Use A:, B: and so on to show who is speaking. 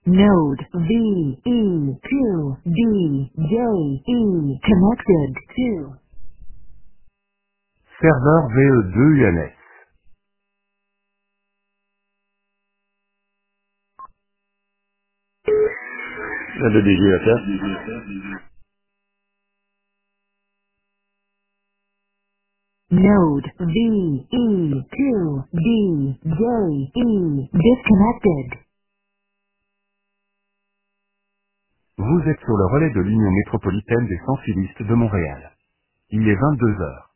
A: Node VE2DJE connected to.
B: Serveur VE2 UMS. Le DGFF.
A: Node VE2DJE disconnected.
B: Vous êtes sur le relais de l'Union métropolitaine des sans-filistes de Montréal. Il est 22 heures.